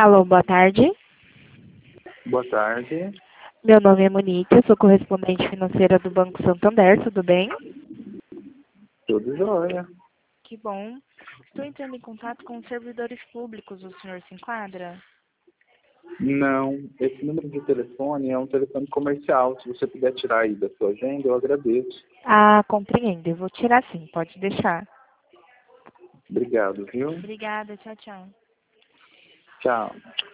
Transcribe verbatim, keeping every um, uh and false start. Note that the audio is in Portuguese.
Alô, boa tarde. Boa tarde. Meu nome é Monique, eu sou correspondente financeira do Banco Santander, tudo bem? Tudo jóia. Que bom. Estou entrando em contato com os servidores públicos, o senhor se enquadra? Não, esse número de telefone é um telefone comercial. Se você puder tirar aí da sua agenda, eu agradeço. Ah, compreendo, eu vou tirar sim, pode deixar. Obrigado, viu? Obrigada, tchau, tchau. Tchau.